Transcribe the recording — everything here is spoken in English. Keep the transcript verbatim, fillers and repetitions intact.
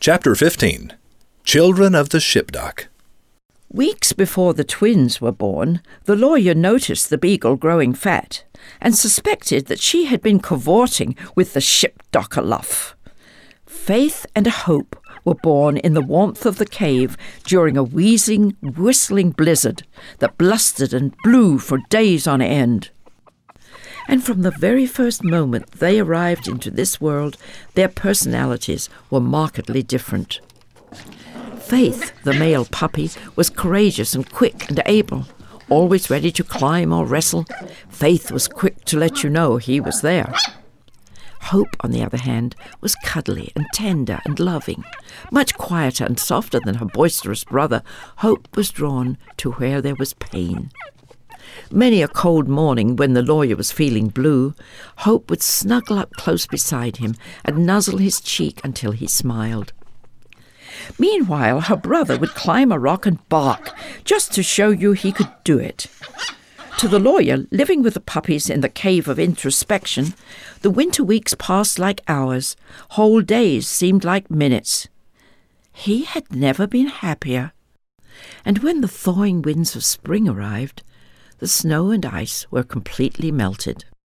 Chapter fifteen. Children of the Shipdock. Weeks before the twins were born, the lawyer noticed the beagle growing fat and suspected that she had been cavorting with the shipdocker luff. Faith and Hope were born in the warmth of the cave during a wheezing, whistling blizzard that blustered and blew for days on end. And from the very first moment they arrived into this world, their personalities were markedly different. Faith, the male puppy, was courageous and quick and able, always ready to climb or wrestle. Faith was quick to let you know he was there. Hope, on the other hand, was cuddly and tender and loving. Much quieter and softer than her boisterous brother, Hope was drawn to where there was pain. Many a cold morning, when the lawyer was feeling blue, Hope would snuggle up close beside him and nuzzle his cheek until he smiled. Meanwhile, her brother would climb a rock and bark, just to show you he could do it. To the lawyer, living with the puppies in the cave of introspection, the winter weeks passed like hours. Whole days seemed like minutes. He had never been happier. And when the thawing winds of spring arrived, the snow and ice were completely melted.